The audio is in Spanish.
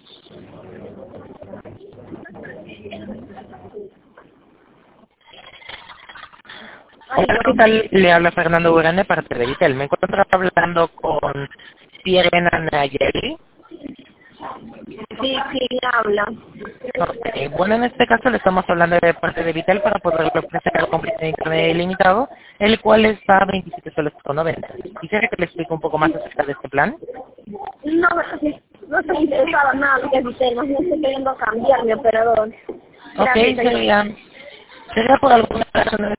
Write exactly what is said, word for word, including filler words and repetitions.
Hola, ¿qué tal? Le habla Fernando Urán de parte de Vitel. Me encuentro hablando con Pierre Nayeli. Sí, sí, habla. Okay. Bueno, en este caso le estamos hablando de parte de Vitel para poderle ofrecer el completo de internet ilimitado, el cual está a veintisiete soles con noventa. Quisiera que le explique un poco más acerca de este plan. No, no estoy interesada en nada de que usted, más bien estoy queriendo cambiar mi operador. Ok, Gracias, señor. sería, sería por alguna razón